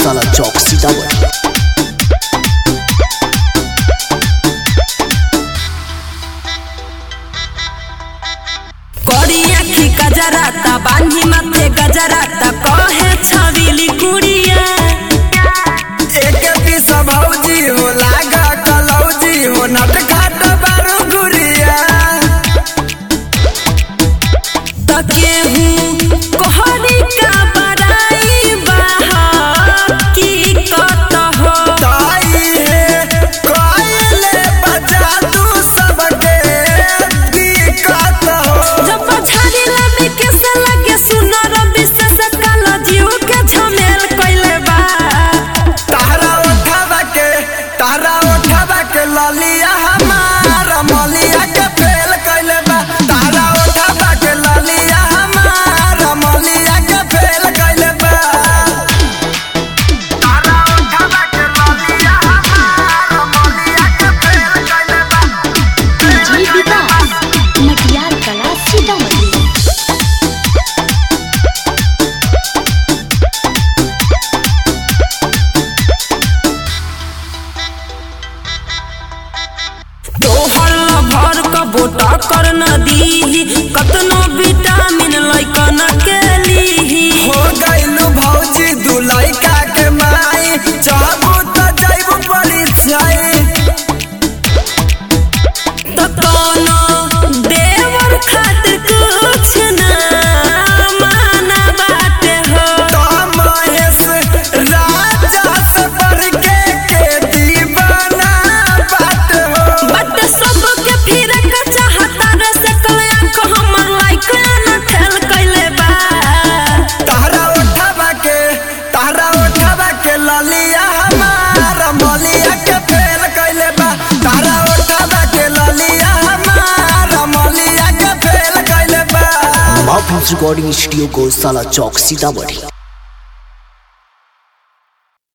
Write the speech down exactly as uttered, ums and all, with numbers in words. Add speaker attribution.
Speaker 1: गौशाला चौक सीतामढ़ी।
Speaker 2: गजराता बांधी माथे गजराता कहे छबीली कुड़िया
Speaker 3: एक पीस भौजी हो लागा कलौजी हो नटखट बारू गुड़िया
Speaker 2: तके हूँ कोहरी का बड़ाई बाहा की कत हो
Speaker 3: ताई है कोयले बजा तू सबके की कत हो
Speaker 2: जब पछाड़ी लबे कैसे लगे सुनर विशेष काला जीव के झमेल कइले बा
Speaker 3: तारा उठावा के तारा उठावा के ललिया हमारा मलिया के फेल कइले बा तारा उठावा के ललिया हमारा मलिया के फेल कइले बा तारा उठावा के ललिया हमारा मलिया के फेल कइले बा।
Speaker 4: जी विकास मटियार कला सीतामढ़ी।
Speaker 2: तोहर भर क बोटा कर नदी कतनो विटामिन लइकन के लीही
Speaker 3: हो गइलू भौजी दू लइका के माई चाहबू त जाइबू परीक्षाई
Speaker 2: त कोनो देवर खातिर कुछ ना माना बाटे हो
Speaker 3: तो महेश राजा से बढ़ के के दीवाना बात हो
Speaker 2: बट सबके फिर के चाहता रे से कलया को हमर लाइक ना ठेल कइले बा
Speaker 3: तारा उठावा के तारा उठावा के ललिया हमारा मलिया के फेल कइले बा तारा उठावा के ललिया हमारा मलिया के फेल कइले बा।
Speaker 1: माफी रिकॉर्डिंग स्टूडियो गौशाला चौक सीतामढ़ी।